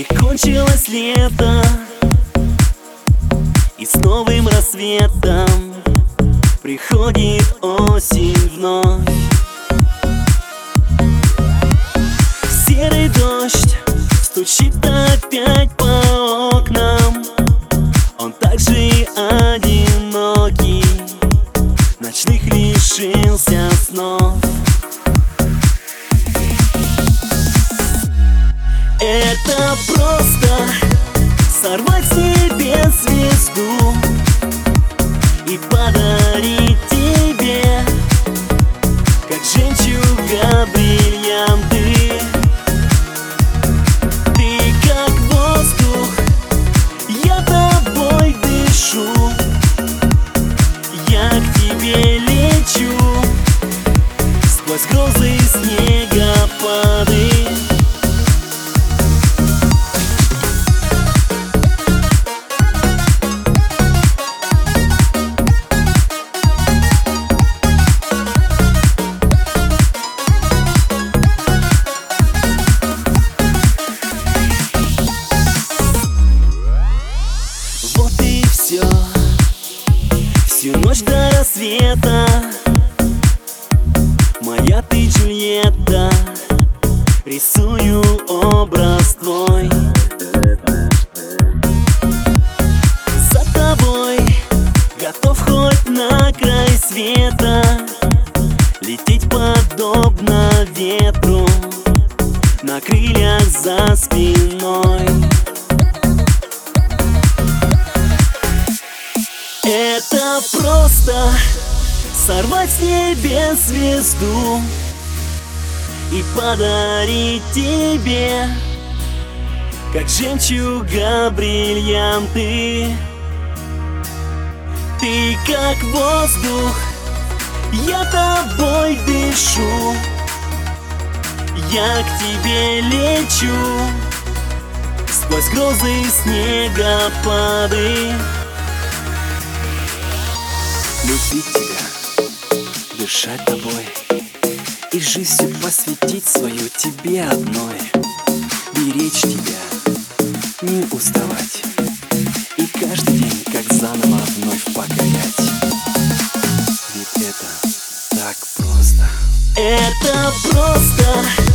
Кончилось лето, и с новым рассветом приходит осень вновь. Серый дождь стучит опять по окнам. Он также и одинокий, ночных лишился снов. Это просто сорвать с небес звезду и подарить тебе, как жемчуга, бриллианты. Ты как воздух, я тобой дышу, я к тебе лечу сквозь грозы и снегопады. Всю ночь до рассвета моя ты, Джульетта, рисую образ твой. За тобой готов хоть на край света, лететь подобно ветру на крыльях за спиной. Это просто сорвать с небес звезду и подарить тебе, как жемчуга, бриллианты. Ты как воздух, я тобой дышу, я к тебе лечу сквозь грозы и снегопады. Любить тебя, дышать тобой и жизнь всю посвятить свою тебе одной. Беречь тебя, не уставать и каждый день как заново вновь покорять. Ведь это так просто. Это просто